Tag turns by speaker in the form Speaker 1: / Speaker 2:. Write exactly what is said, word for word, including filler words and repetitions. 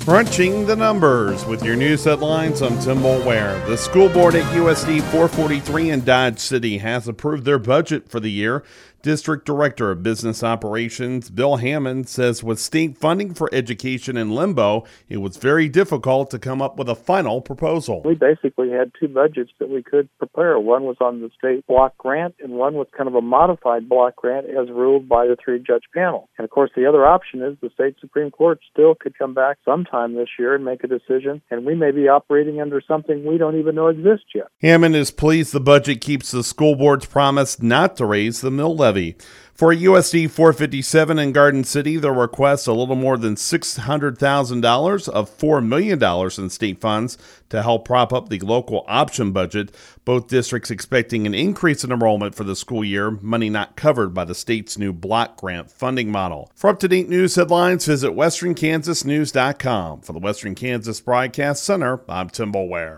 Speaker 1: Crunching the numbers with your news headlines. I'm Tim Mulware. The school board at U S D four forty-three in Dodge City has approved their budget for the year. District Director of Business Operations Bill Hammond says with state funding for education in limbo, it was very difficult to come up with a final proposal.
Speaker 2: We basically had two budgets that we could prepare. One was on the state block grant, and one was kind of a modified block grant as ruled by the three-judge panel. And, of course, the other option is the state Supreme Court still could come back sometime this year and make a decision, and we may be operating under something we don't even know exists yet.
Speaker 1: Hammond is pleased the budget keeps the school board's promise not to raise the mill levy. For U S D four fifty-seven in Garden City, the request a little more than six hundred thousand dollars of four million dollars in state funds to help prop up the local option budget. Both districts expecting an increase in enrollment for the school year, money not covered by the state's new block grant funding model. For up-to-date news headlines, visit western kansas news dot com. For the Western Kansas Broadcast Center, I'm Tim Mulware.